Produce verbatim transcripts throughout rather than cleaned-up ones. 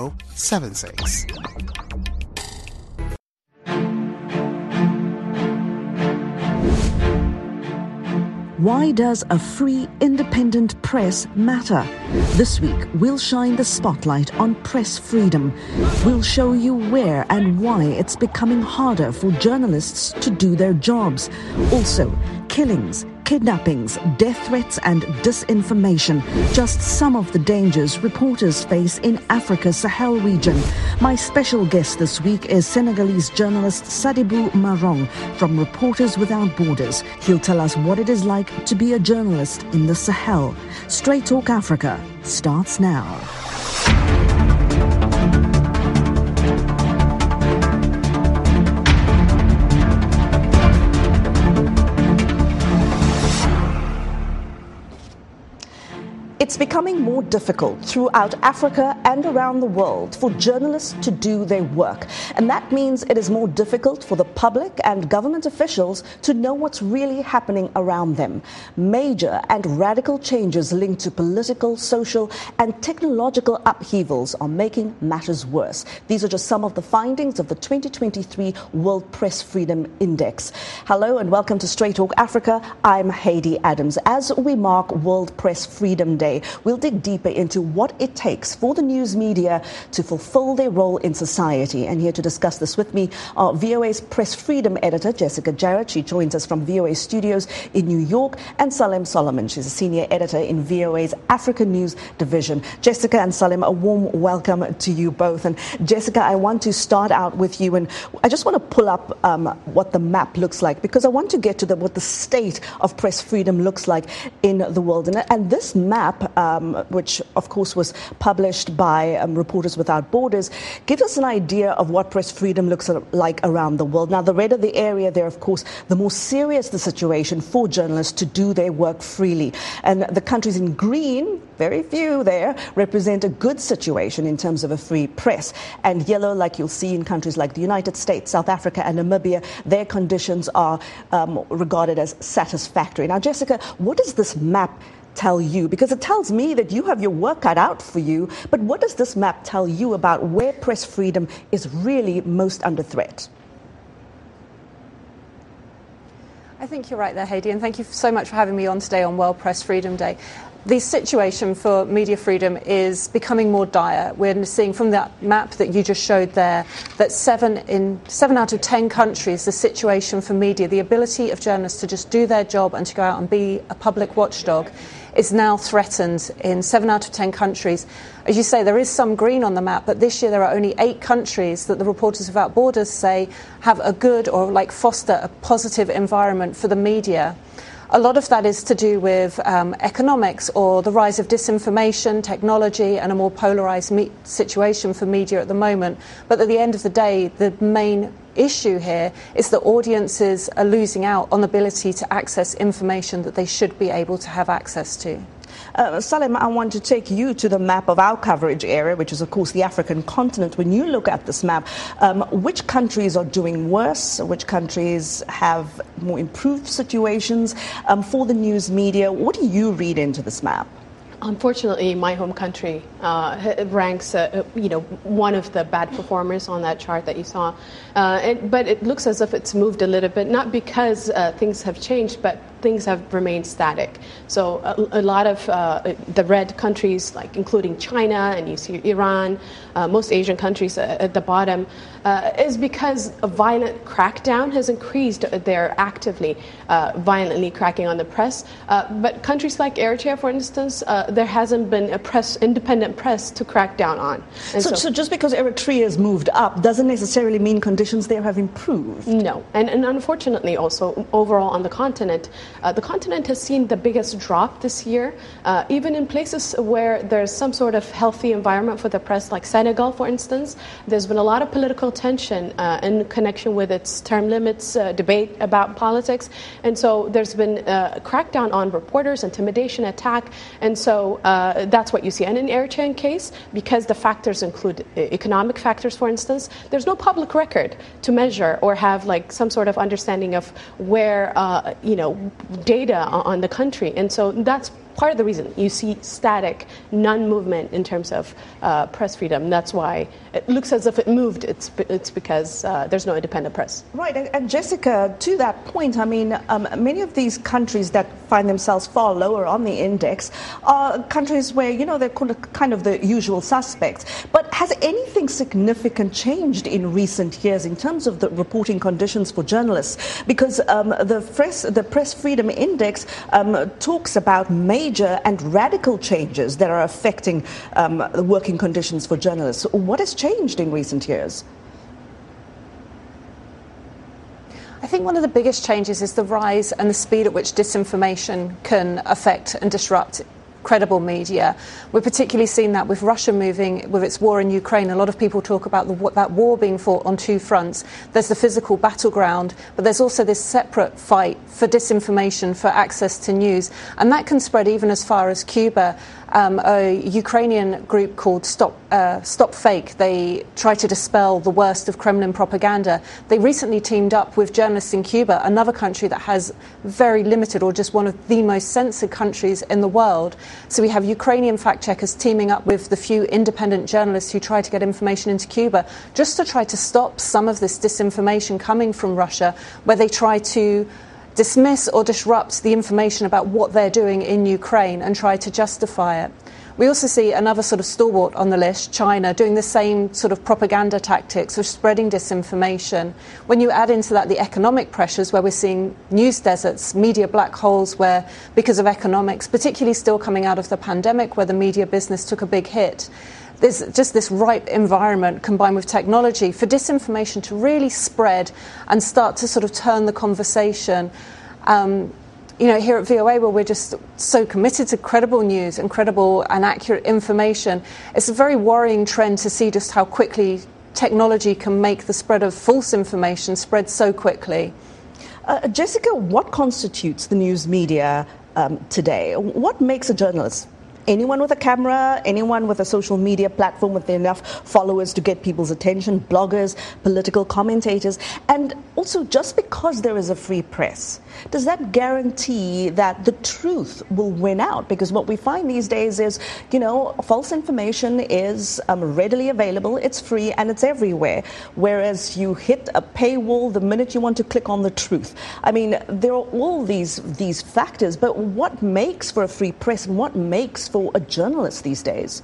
zero seven six. Why does a free, independent press matter? This week, we'll shine the spotlight on press freedom. We'll show you where and why it's becoming harder for journalists to do their jobs. Also, killings, kidnappings, death threats and disinformation. Just some of the dangers reporters face in Africa's Sahel region. My special guest this week is Senegalese journalist Sadibou Marong from Reporters Without Borders. He'll tell us what it is like to be a journalist in the Sahel. Straight Talk Africa starts now. It's becoming more difficult throughout Africa and around the world for journalists to do their work. And that means it is more difficult for the public and government officials to know what's really happening around them. Major and radical changes linked to political, social, and technological upheavals are making matters worse. These are just some of the findings of the twenty twenty-three World Press Freedom Index. Hello and welcome to Straight Talk Africa. I'm Heidi Adams. As we mark World Press Freedom Day, we'll dig deeper into what it takes for the news media to fulfill their role in society. And here to discuss this with me are V O A's press freedom editor, Jessica Jarrett. She joins us from V O A studios in New York. And Salem Solomon. She's a senior editor in V O A's Africa News division. Jessica and Salem, a warm welcome to you both. And Jessica, I want to start out with you. And I just want to pull up um, what the map looks like, because I want to get to the, what the state of press freedom looks like in the world. And, and this map, Um, which of course was published by um, Reporters Without Borders, gives us an idea of what press freedom looks like around the world. Now, the redder the area there, of course, the more serious the situation for journalists to do their work freely. And the countries in green, very few there, represent a good situation in terms of a free press. And yellow, like you'll see in countries like the United States, South Africa and Namibia, their conditions are um, regarded as satisfactory. Now, Jessica, what does this map tell you? Because it tells me that you have your work cut out for you, but what does this map tell you about where press freedom is really most under threat? I think you're right there, Heidi, and thank you so much for having me on today on World Press Freedom Day. The situation for media freedom is becoming more dire. We're seeing from that map that you just showed there that seven in seven out of ten countries, the situation for media, the ability of journalists to just do their job and to go out and be a public watchdog, is now threatened in seven out of ten countries. As you say, there is some green on the map, but this year there are only eight countries that the Reporters Without Borders say have a good or like foster a positive environment for the media. A lot of that is to do with um, economics or the rise of disinformation, technology, and a more polarised me- situation for media at the moment. But at the end of the day, the main issue here is that audiences are losing out on the ability to access information that they should be able to have access to. Uh, Salem, I want to take you to the map of our coverage area, which is, of course, the African continent. When you look at this map, um, which countries are doing worse? Which countries have more improved situations um, for the news media? What do you read into this map? Unfortunately, my home country uh, ranks, uh, you know, one of the bad performers on that chart that you saw. Uh, it, but it looks as if it's moved a little bit, not because uh, things have changed, but things have remained static. So a, a lot of uh, the red countries, like including China, and you see Iran, uh, most Asian countries uh, at the bottom, uh, is because a violent crackdown has increased. They're actively, uh, violently cracking on the press. Uh, but countries like Eritrea, for instance, uh, there hasn't been a press, independent press to crack down on. So, so, so just because Eritrea has moved up doesn't necessarily mean conditions there have improved? No. And, and unfortunately also, overall on the continent, Uh, the continent has seen the biggest drop this year, uh, even in places where there's some sort of healthy environment for the press, like Senegal, for instance. There's been a lot of political tension uh, in connection with its term limits, uh, debate about politics. And so there's been a crackdown on reporters, intimidation, attack. And so uh, that's what you see. And in Eritrean case, because the factors include economic factors, for instance, there's no public record to measure or have like some sort of understanding of where, uh, you know, data on the country. And so that's part of the reason you see static, non-movement in terms of uh, press freedom. That's why it looks as if it moved. It's it's because uh, there's no independent press. Right, and, and Jessica, to that point, I mean, um, many of these countries that find themselves far lower on the index are countries where, you know, they're kind of the usual suspects. But has anything significant changed in recent years in terms of the reporting conditions for journalists? Because um, the press, the Press Freedom Index um, talks about major and radical changes that are affecting um, the working conditions for journalists. What has changed in recent years? I think one of the biggest changes is the rise and the speed at which disinformation can affect and disrupt credible media. We're particularly seeing that with Russia moving with its war in Ukraine. A lot of people talk about the, that war being fought on two fronts. There's the physical battleground, but there's also this separate fight for disinformation, for access to news. And that can spread even as far as Cuba. Um, a Ukrainian group called Stop uh, Stop Fake, they try to dispel the worst of Kremlin propaganda. They recently teamed up with journalists in Cuba, another country that has very limited or just one of the most censored countries in the world. So we have Ukrainian fact-checkers teaming up with the few independent journalists who try to get information into Cuba just to try to stop some of this disinformation coming from Russia, where they try to dismiss or disrupt the information about what they're doing in Ukraine and try to justify it. We also see another sort of stalwart on the list, China, doing the same sort of propaganda tactics of spreading disinformation. When you add into that the economic pressures, where we're seeing news deserts, media black holes, where because of economics, particularly still coming out of the pandemic, where the media business took a big hit, there's just this ripe environment combined with technology for disinformation to really spread and start to sort of turn the conversation. Um, you know, here at V O A, where we're just so committed to credible news and credible and accurate information, it's a very worrying trend to see just how quickly technology can make the spread of false information spread so quickly. Uh, Jessica, what constitutes the news media um, today? What makes a journalist? Anyone with a camera, anyone with a social media platform with enough followers to get people's attention, bloggers, political commentators, and also just because there is a free press, does that guarantee that the truth will win out? Because what we find these days is, you know, false information is um, readily available, it's free, and it's everywhere, whereas you hit a paywall the minute you want to click on the truth. I mean, there are all these, these factors, but what makes for a free press and what makes for for a journalist these days?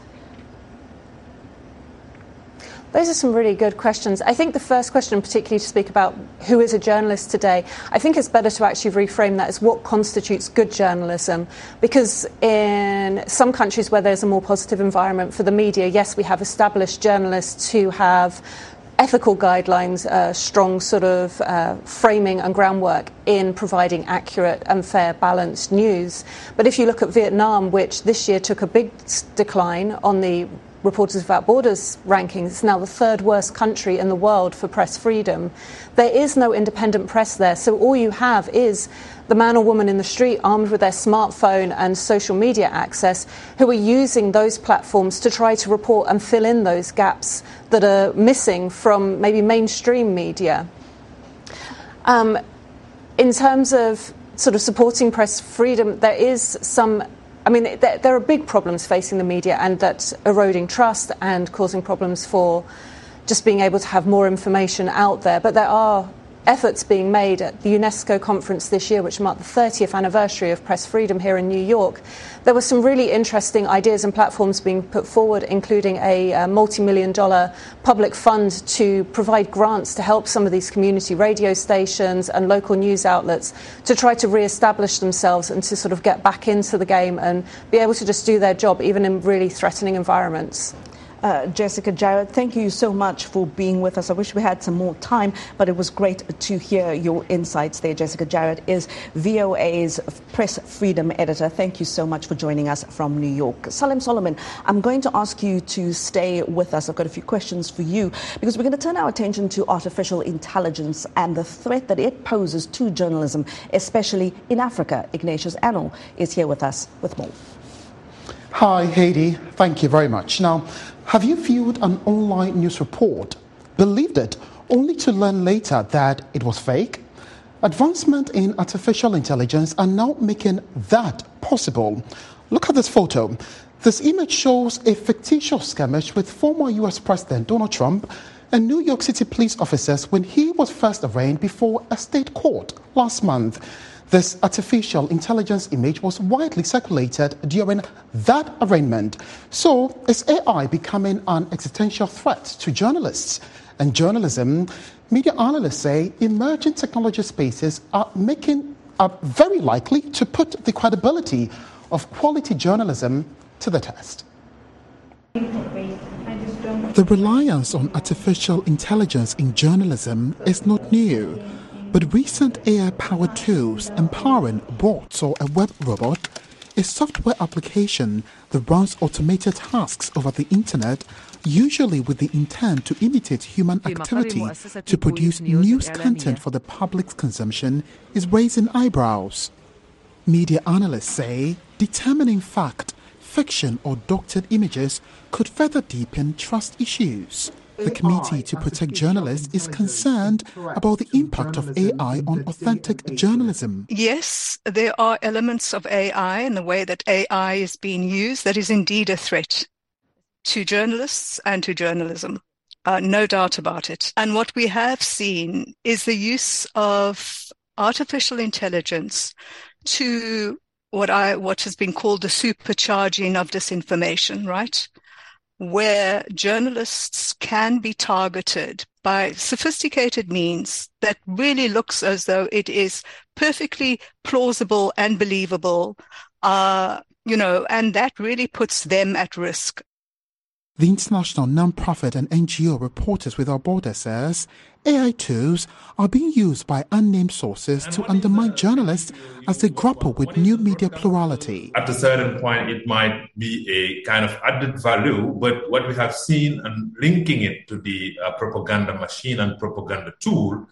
Those are some really good questions. I think the first question, particularly to speak about who is a journalist today, I think it's better to actually reframe that as what constitutes good journalism. Because in some countries where there's a more positive environment for the media, yes, we have established journalists who have ethical guidelines, uh, strong sort of uh, framing and groundwork in providing accurate and fair, balanced news. But if you look at Vietnam, which this year took a big decline on the Reporters Without Borders rankings, it's now the third worst country in the world for press freedom. There is no independent press there, so all you have is the man or woman in the street armed with their smartphone and social media access who are using those platforms to try to report and fill in those gaps that are missing from maybe mainstream media. Um, in terms of sort of supporting press freedom, there is some I mean, there, there are big problems facing the media, and that's eroding trust and causing problems for just being able to have more information out there. But there are efforts being made at the UNESCO conference this year, which marked the thirtieth anniversary of press freedom here in New York. There were some really interesting ideas and platforms being put forward, including a, a multi-million dollar public fund to provide grants to help some of these community radio stations and local news outlets to try to re-establish themselves and to sort of get back into the game and be able to just do their job even in really threatening environments. Uh, Jessica Jarrett, thank you so much for being with us. I wish we had some more time, but it was great to hear your insights there. Jessica Jarrett is V O A's Press Freedom Editor. Thank you so much for joining us from New York. Salim Solomon, I'm going to ask you to stay with us. I've got a few questions for you because we're going to turn our attention to artificial intelligence and the threat that it poses to journalism, especially in Africa. Ignatius Anel is here with us with more. Hi, Heidi. Thank you very much. Now, have you viewed an online news report, believed it, only to learn later that it was fake? Advancement in artificial intelligence are now making that possible. Look at this photo. This image shows a fictitious skirmish with former U S President Donald Trump and New York City police officers when he was first arraigned before a state court last month. This artificial intelligence image was widely circulated during that arraignment. So is A I becoming an existential threat to journalists and journalism? Media analysts say emerging technology spaces are making are very likely to put the credibility of quality journalism to the test. The reliance on artificial intelligence in journalism is not new, but recent A I-powered tools empowering bots or a web robot, a software application that runs automated tasks over the internet, usually with the intent to imitate human activity to produce news content for the public's consumption, is raising eyebrows. Media analysts say determining fact, fiction or doctored images could further deepen trust issues. The Committee to Protect Journalists is concerned about the impact of A I on authentic journalism. Yes, there are elements of A I and the way that A I is being used that is indeed a threat to journalists and to journalism. Uh, no doubt about it. And what we have seen is the use of artificial intelligence to what I what has been called the supercharging of disinformation, right? Where journalists can be targeted by sophisticated means that really looks as though it is perfectly plausible and believable, uh, you know, and that really puts them at risk. The international non-profit and N G O Reporters Without Borders says A I tools are being used by unnamed sources to undermine journalists as they grapple with new media plurality. At a certain point, it might be a kind of added value, but what we have seen and linking it to the uh, propaganda machine and propaganda tool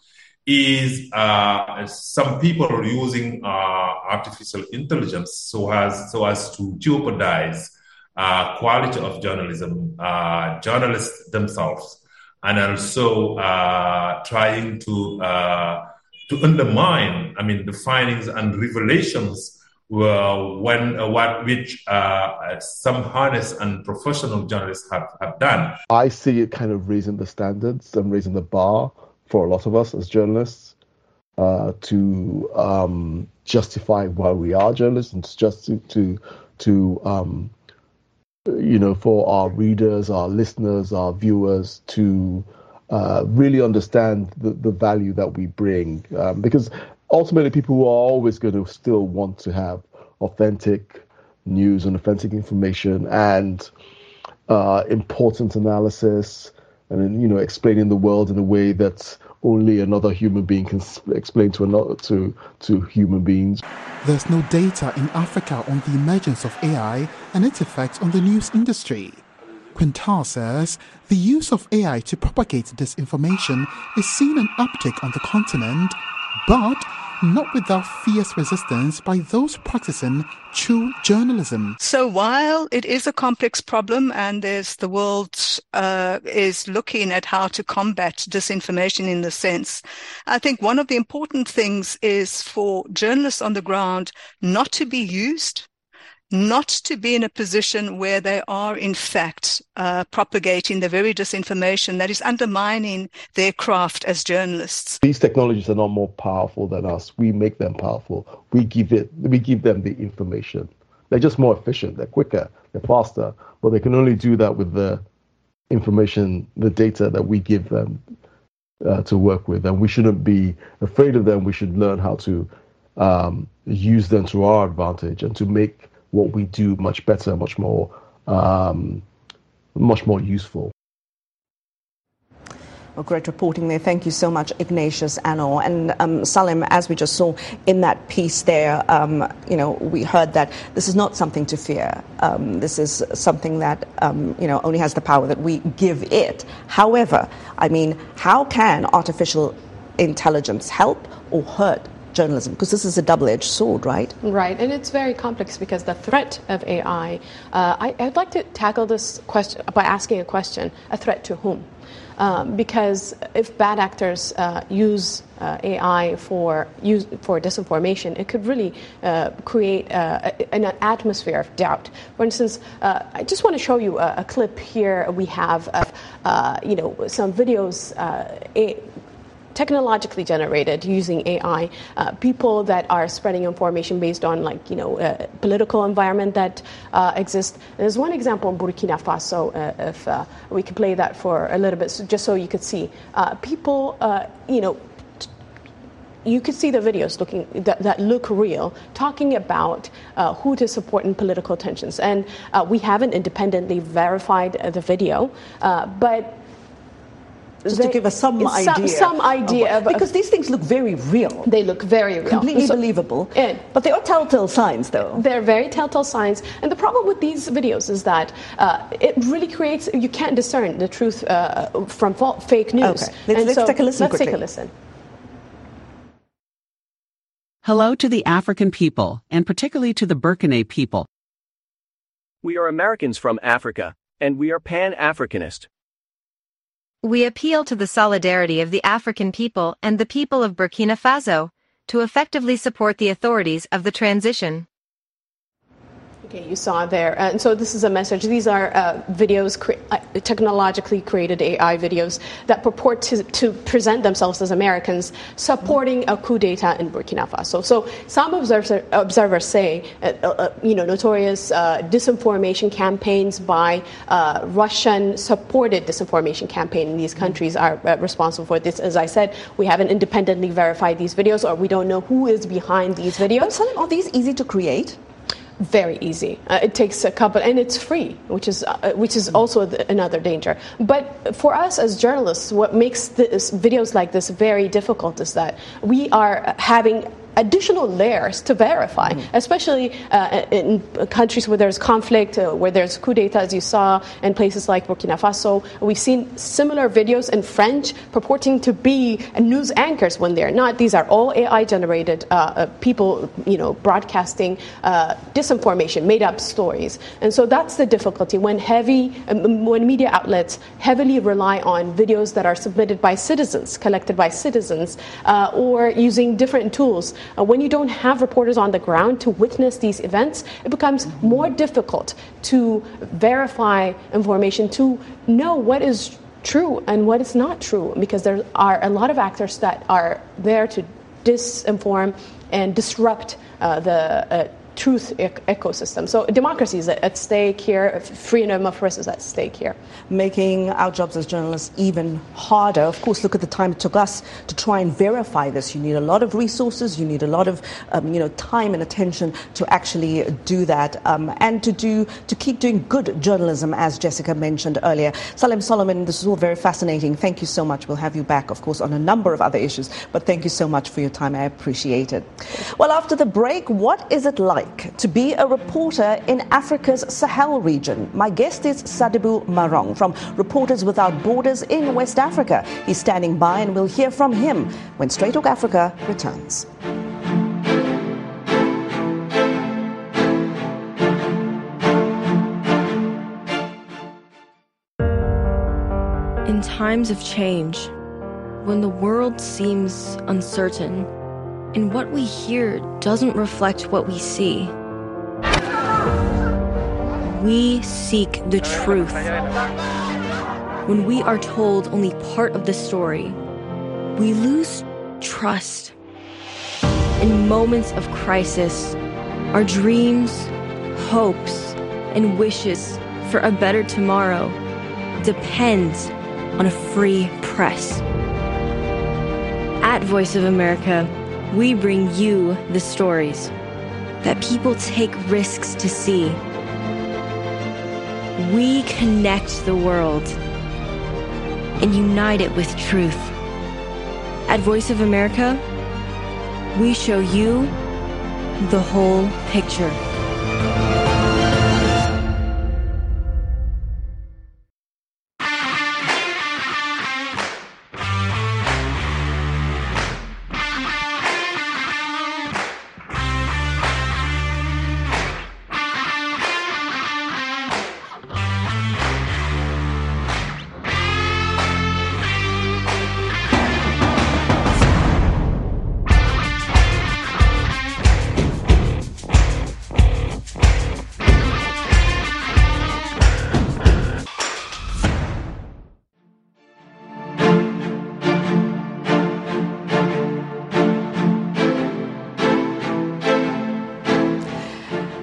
is uh, some people are using uh, artificial intelligence so as, so as to jeopardize Uh, quality of journalism, uh, journalists themselves, and also uh, trying to uh, to undermine, I mean, the findings and revelations uh, when uh, what which uh, some honest and professional journalists have, have done. I see it kind of raising the standards and raising the bar for a lot of us as journalists uh, to um, justify why we are journalists and just to to, to um, you know, for our readers, our listeners, our viewers to uh, really understand the, the value that we bring. Um, because ultimately people are always going to still want to have authentic news and authentic information and uh, important analysis and, you know, explaining the world in a way that only another human being can explain to another to to human beings. There's no data in Africa on the emergence of A I and its effects on the news industry. Quintal says the use of A I to propagate disinformation is seeing an uptick on the continent, but not without fierce resistance by those practicing true journalism. So while it is a complex problem and there's the world uh, is looking at how to combat disinformation in the sense, I think one of the important things is for journalists on the ground not to be used, not to be in a position where they are, in fact, uh, propagating the very disinformation that is undermining their craft as journalists. These technologies are not more powerful than us. We make them powerful. We give it. We give them the information. They're just more efficient. They're quicker. They're faster. But they can only do that with the information, the data that we give them uh, to work with. And we shouldn't be afraid of them. We should learn how to um, use them to our advantage and to make what we do much better, much more, um, much more useful. Well, great reporting there. Thank you so much, Ignatius Annor. And um, Salim, as we just saw in that piece there, um, you know, we heard that this is not something to fear. Um, this is something that, um, you know, only has the power that we give it. However, I mean, how can artificial intelligence help or hurt journalism? Because this is a double-edged sword, right? Right, and it's very complex because the threat of A I, uh, I, I'd like to tackle this question by asking a question, a threat to whom? Um, because if bad actors uh, use uh, A I for use for disinformation, it could really uh, create uh, an atmosphere of doubt. For instance, uh, I just want to show you a, a clip here we have of uh, you know some videos. Uh, a, technologically generated using A I, uh, people that are spreading information based on like, you know, uh, political environment that uh, exists. There's one example in Burkina Faso, uh, if uh, we could play that for a little bit, so just so you could see. Uh, people, uh, you know, you could see the videos looking that, that look real, talking about uh, who to support in political tensions. And uh, we haven't independently verified uh, the video, uh, but Just they, to give us some idea. Some, some idea. Of, because these things look very real. They look very real. Completely so, believable. And, but they are telltale signs, though. They're very telltale signs. And the problem with these videos is that uh, it really creates, you can't discern the truth uh, from fake news. Okay. Let's, let's so take a listen Let's quickly. take a listen. Hello to the African people, and particularly to the Burkina people. We are Americans from Africa, and we are Pan-Africanist. We appeal to the solidarity of the African people and the people of Burkina Faso to effectively support the authorities of the transition. Okay, you saw there. And so this is a message. These are uh, videos, cre- uh, technologically created A I videos that purport to, to present themselves as Americans supporting a coup d'etat in Burkina Faso. So some observer, observers say, uh, uh, you know, notorious uh, disinformation campaigns by uh, Russian-supported disinformation campaign in these countries are uh, responsible for this. As I said, we haven't independently verified these videos, or we don't know who is behind these videos. But Salim, are these easy to create? Very easy. Uh, it takes a couple, and it's free, which is uh, which is also the, another danger. But for us as journalists, what makes this, videos like this very difficult is that we are having additional layers to verify, mm-hmm. especially uh, in countries where there's conflict, uh, where there's coup d'etat, as you saw, in places like Burkina Faso. We've seen similar videos in French purporting to be news anchors when they're not. These are all A I-generated uh, uh, people, you know, broadcasting uh, disinformation, made-up stories. And so that's the difficulty when heavy, um, when media outlets heavily rely on videos that are submitted by citizens, collected by citizens, uh, or using different tools. Uh, when you don't have reporters on the ground to witness these events, it becomes more difficult to verify information, to know what is true and what is not true, because there are a lot of actors that are there to disinform and disrupt uh, the uh, truth ec- ecosystem. So democracy is at stake here, freedom of press is at stake here. Making our jobs as journalists even harder. Of course, look at the time it took us to try and verify this. You need a lot of resources, you need a lot of um, you know, time and attention to actually do that, um, and to do to keep doing good journalism, as Jessica mentioned earlier. Salim Solomon, this is all very fascinating. Thank you so much. We'll have you back, of course, on a number of other issues, but thank you so much for your time. I appreciate it. Well, after the break, what is it like to be a reporter in Africa's Sahel region? My guest is Sadibou Marong from Reporters Without Borders in West Africa. He's standing by, and we'll hear from him when Straight Talk Africa returns. In times of change, when the world seems uncertain, and what we hear doesn't reflect what we see, we seek the truth. When we are told only part of the story, we lose trust. In moments of crisis, our dreams, hopes, and wishes for a better tomorrow depend on a free press. At Voice of America, we bring you the stories that people take risks to see. We connect the world and unite it with truth. At Voice of America, we show you the whole picture.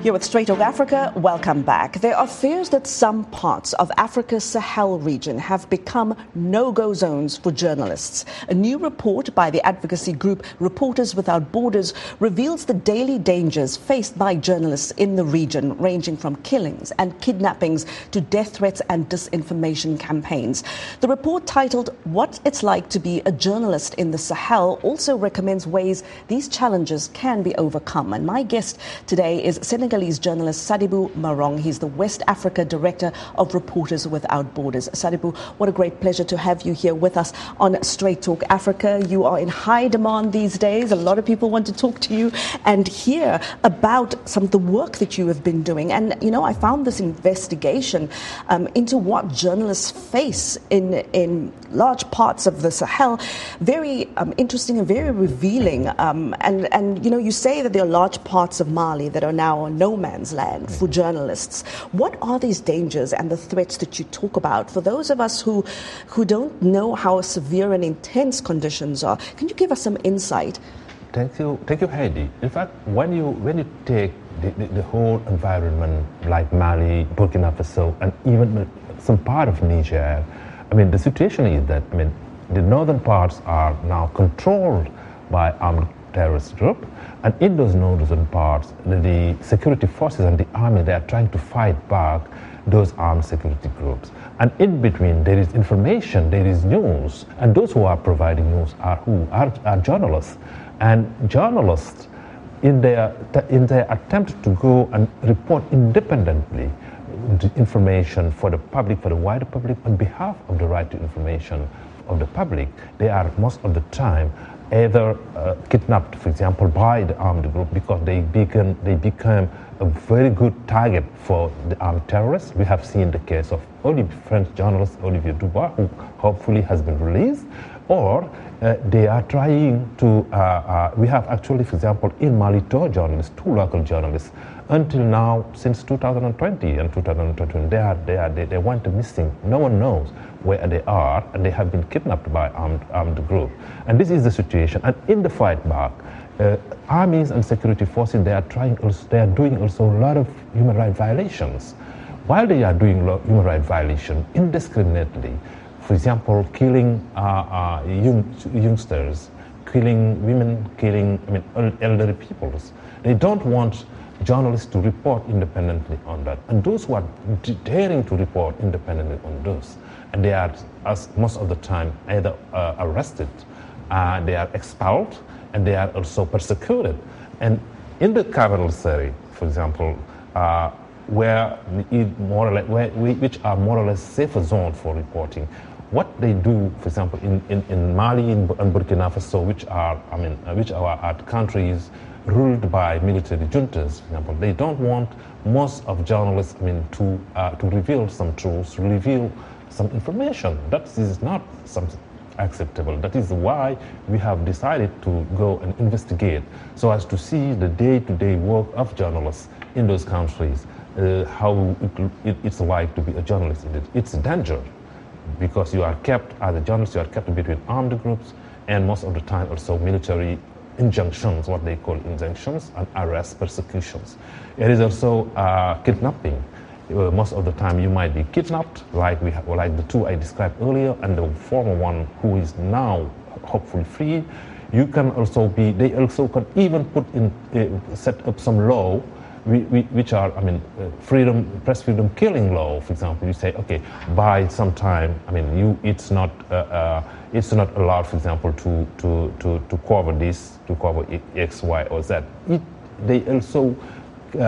You're with Straight Talk Africa. Welcome back. There are fears that some parts of Africa's Sahel region have become no-go zones for journalists. A new report by the advocacy group Reporters Without Borders reveals the daily dangers faced by journalists in the region, ranging from killings and kidnappings to death threats and disinformation campaigns. The report, titled What It's Like to Be a Journalist in the Sahel, also recommends ways these challenges can be overcome. And my guest today is Senegalese journalist Sadibou Marong. He's the West Africa Director of Reporters Without Borders. Sadibou, what a great pleasure to have you here with us on Straight Talk Africa. You are in high demand these days. A lot of people want to talk to you and hear about some of the work that you have been doing. And, you know, I found this investigation um, into what journalists face in, in large parts of the Sahel very um, interesting and very revealing. Um, and, and, you know, you say that there are large parts of Mali that are now a no man's land for journalists. What are these dangers and the threats that you talk about for those of us who who don't know how severe and intense conditions are? Can you give us some insight? Thank you, thank you, Heidi. In fact, when you when you take the, the, the whole environment like Mali, Burkina Faso, and even some part of Niger, I mean, the situation is that I mean the northern parts are now controlled by armed terrorist group. And in those northern parts, the, the security forces and the army, they are trying to fight back those armed security groups. And in between, there is information, there is news. And those who are providing news are who? Are, are journalists. And journalists, in their, in their attempt to go and report independently the information for the public, for the wider public, on behalf of the right to information of the public, they are most of the time either uh, kidnapped, for example, by the armed group because they become, they become a very good target for the armed terrorists. We have seen the case of Olivier, French journalist Olivier Dubois, who hopefully has been released, or uh, they are trying to, uh, uh, we have actually, for example, in Mali, two journalists, two local journalists, until now, since two thousand twenty and two thousand twenty-one, they, are, they, are, they, they went missing. No one knows where they are, and they have been kidnapped by armed armed group. And this is the situation. And in the fight back, uh, armies and security forces, they are trying, also, they are doing also a lot of human rights violations. While they are doing human rights violations indiscriminately, for example, killing uh, uh, young, youngsters, killing women, killing I mean elderly peoples, they don't want journalists to report independently on that. And those who are daring to report independently on those, and they are, as most of the time, either uh, arrested, uh, they are expelled, and they are also persecuted. And in the capital city, for example, uh, where it more or less, where we, which are more or less safer zone for reporting, what they do, for example, in, in, in Mali and Burkina Faso, which are, I mean, uh, which are, are countries ruled by military juntas, for example, they don't want most of journalists, I mean, to uh, to reveal some truths, to reveal some information. That is not something acceptable. That is why we have decided to go and investigate, so as to see the day-to-day work of journalists in those countries, uh, how it, it, it's like to be a journalist in it. It's a danger, because you are kept, as a journalist, you are kept between armed groups, and most of the time also military injunctions, what they call injunctions, and arrest, persecutions. It is also uh, kidnapping. Uh, most of the time you might be kidnapped, like we have, like the two I described earlier, and the former one who is now hopefully free. You can also be, they also can even put in, uh, set up some law, we, we, which are, I mean, uh, freedom, press freedom killing law, for example. You say, okay, by some time, I mean, you, it's not, uh, uh, it's not allowed, for example, to, to, to, to cover this, to cover X, Y, or Z. It, they also uh, uh,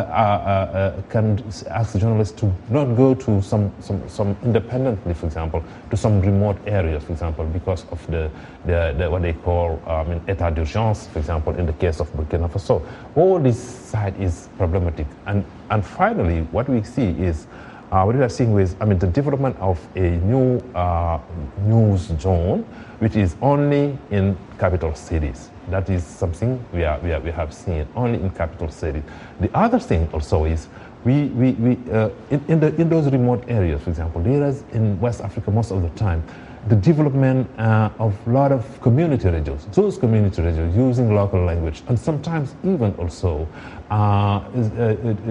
uh, can ask journalists to not go to some, some, some independently, for example, to some remote areas, for example, because of the, the, the what they call um, état d'urgence, for example, in the case of Burkina Faso. All this side is problematic. And, and finally, what we see is Uh, what we are seeing is, I mean, the development of a new uh, news zone, which is only in capital cities. That is something we, are, we, are, we have seen only in capital cities. The other thing also is, we, we, we uh, in, in, the, in those remote areas, for example, there is in West Africa most of the time, the development uh, of a lot of community radios. Those community radios using local language, and sometimes even also uh, is, uh,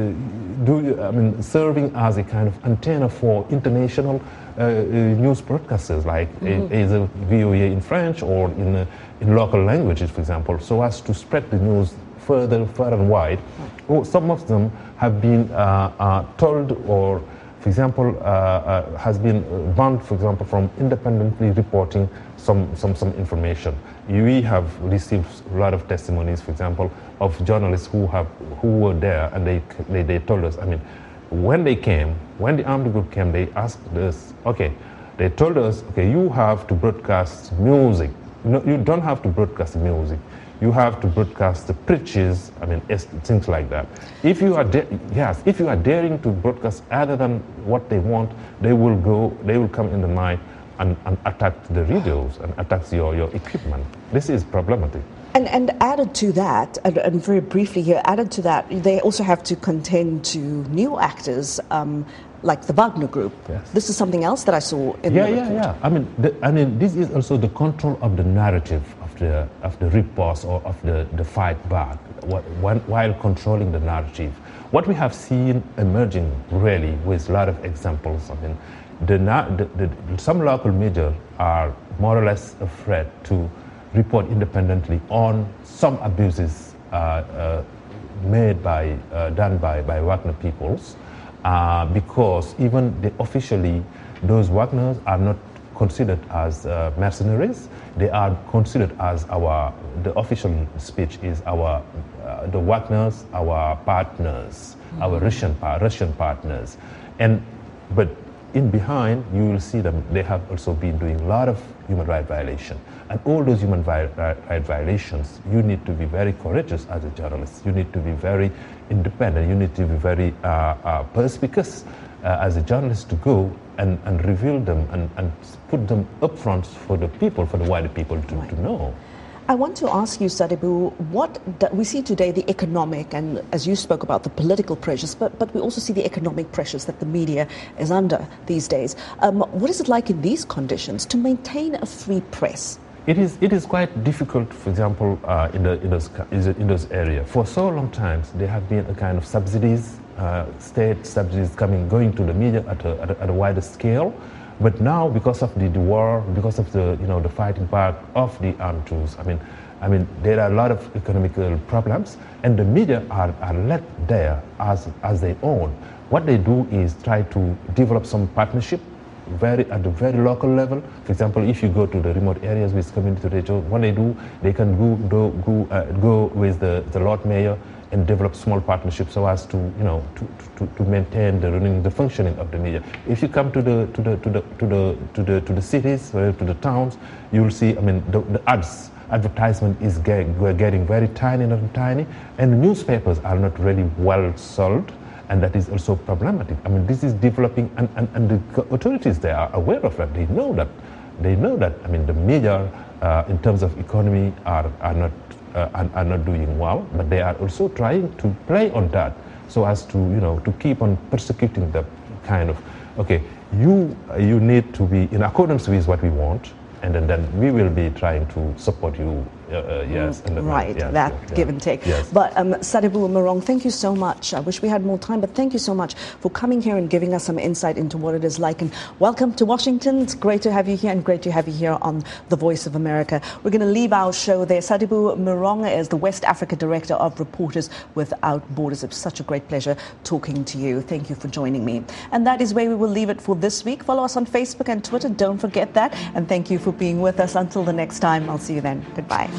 uh, do I mean serving as a kind of antenna for international uh, uh, news broadcasters, like mm-hmm. either V O A in French or in uh, in local languages, for example, so as to spread the news further, far and wide. Or some of them have been uh, uh, told or for example, uh, uh, has been banned, for example, from independently reporting some, some, some information. We have received a lot of testimonies, for example, of journalists who have who were there, and they, they, they told us, I mean, when they came, when the armed group came, they asked us, okay, they told us, okay, you have to broadcast music. No, you don't have to broadcast music. You have to broadcast the preaches, I mean, things like that. If you are, da- yes, if you are daring to broadcast other than what they want, they will go, they will come in the night and, and attack the radios and attack your, your equipment. This is problematic. And, and added to that, and, and very briefly here, added to that, they also have to contend to new actors, um, like the Wagner Group. Yes. This is something else that I saw in yeah, the yeah, report. Yeah, yeah. I mean, the, I mean, this is also the control of the narrative of the of the riposte or of the, the fight back, what, when, while controlling the narrative. What we have seen emerging really with a lot of examples. I mean, the, the, the some local media are more or less afraid to report independently on some abuses uh, uh, made by uh, done by by Wagner peoples. Uh, because even the, officially, those Wagners are not considered as uh, mercenaries. They are considered as our, the official speech is our, uh, the Wagners, our partners, mm-hmm. our Russian, Russian partners. And, but in behind, you will see them, they have also been doing a lot of human rights violations. And all those human rights violations, you need to be very courageous as a journalist. You need to be very independent. You need to be very uh, uh, perspicacious uh, as a journalist to go and, and reveal them and, and put them up front for the people, for the wider people to, right. to know. I want to ask you, Sadibou, what do, we see today the economic, and as you spoke about the political pressures, but, but we also see the economic pressures that the media is under these days. Um, what is it like in these conditions to maintain a free press? It is it is quite difficult, for example, uh, in, the, in, those, in those areas. For so long times, there have been a kind of subsidies, uh, state subsidies coming, going to the media at a, at a, at a wider scale. But now, because of the, the war, because of the you know the fighting back of the armed troops, I mean, I mean there are a lot of economical problems, and the media are, are led there as as their own. What they do is try to develop some partnership, very at the very local level. For example, if you go to the remote areas with community radio, what they do, they can go go go, uh, go with the, the Lord Mayor and develop small partnerships so as to you know to, to, to maintain the running the functioning of the media. If you come to the to the to the to the to the to the cities or to the towns, you will see. I mean, the, the ads advertisement is get, we're getting very tiny and tiny, and the newspapers are not really well sold, and that is also problematic. I mean, this is developing, and, and, and the authorities they are aware of that. They know that. They know that. I mean, the media uh, in terms of economy are are not. Uh, are, are not doing well, but they are also trying to play on that so as to you know to keep on persecuting the kind of okay you you need to be in accordance with what we want, and then, then we will be trying to support you. Uh, uh, yes, and then, right, yes, that yes, give yeah. and take. Yes. But um, Sadibou Marong, thank you so much. I wish we had more time, but thank you so much for coming here and giving us some insight into what it is like. And welcome to Washington. It's great to have you here, and great to have you here on The Voice of America. We're going to leave our show there. Sadibou Marong is the West Africa Director of Reporters Without Borders. It's such a great pleasure talking to you. Thank you for joining me. And that is where we will leave it for this week. Follow us on Facebook and Twitter. Don't forget that. And thank you for being with us. Until the next time, I'll see you then. Goodbye.